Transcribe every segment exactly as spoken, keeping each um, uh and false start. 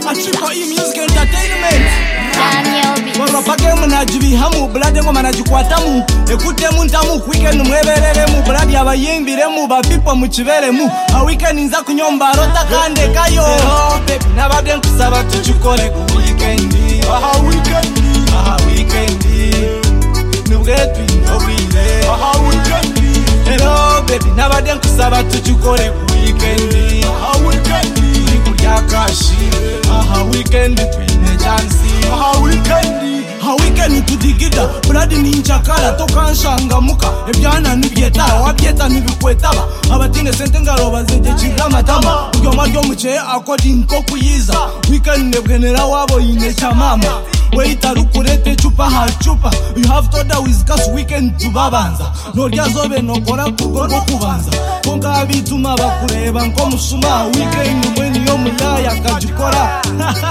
A Triple E Music Entertainment. Daniel Beats. Warapake munajibi hamu blade ngoma najikwatamu ekute muntamu weekend mweberere mu blade abayimbire mu bapipa mu kibere mu a weekend nza kunyomba rota kande kayo oh baby nabade nkusaba tuchikore ku weekend aha weekend aha weekend nubwe twinobire aha weekend hello baby nabade nkusaba tuchikore ku weekend aha weekend nikurya kashi aha weekend twine chance aha weekend ha weekend tudigida bradi ninchakala tokanshangamuka ebyana nibyeta wabyeta nibikwetaba abatine sente ngaro bazeje chirama tama byo maryo muche akodi nko kuyiza weekend nebwenera wabo ine chamama weita rukurete chupa ha chupa you have to da wizkas weekend tubabanza no ryazobe no kora kugo kubanza konka bituma bakureba nko musuma weekend mweni yo muyaya kajikora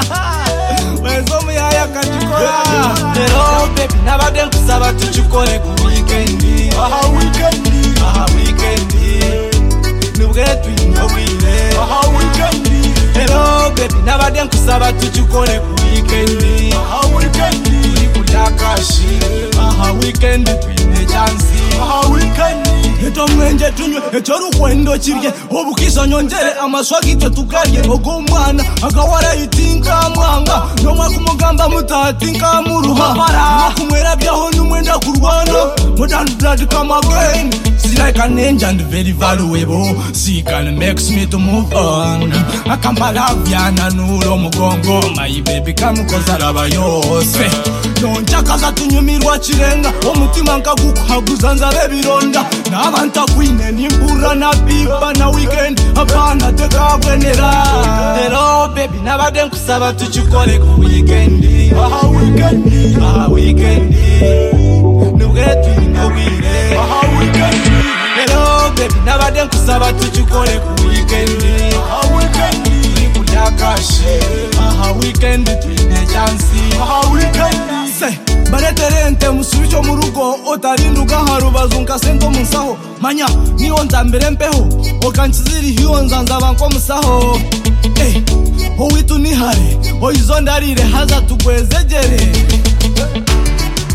wezo muyaya kajikora hello baby nabade nkusaba tuchikore ku weekend aha weekend aha weekend nubwe twinobire aha weekend hello baby nabade nkusaba tuchikore ku weekend aha weekend nikurya kashi aha weekend twine chance aha weekend eto mwenje tunywe eto rukwendo kirye obukiso nyongere amaswagite tukarye ogo mwana akawara itinka mwanga nomwa kumugamba mutatinka muruha para kumwera byaho numwenda kurwana modern blood come again see like an ninja and very valuable see can makes me to move on akampala byana nulo mugongo my baby kamukozara bayose nonjakaza tunyumirwa kirenga omutima nkagukuhaguza nzabe bironda nabanta kwine nimbura na biba na weekend apana tekabwenera hello baby nabade nkusaba tuchikore ku weekend aha weekend aha weekend nubwe twinobire aha weekend hello baby nabade nkusaba tuchikore ku weekend aha weekend nikurya kashi aha weekend twine chance aha weekend se bareterente musubicho mu rugo otarinduka harubazunka sento munsaho manya niyo nzambere mpeho okansiziri hiyo nzanza banko musaho eh owitu nihare oizondarire haza tugwezegere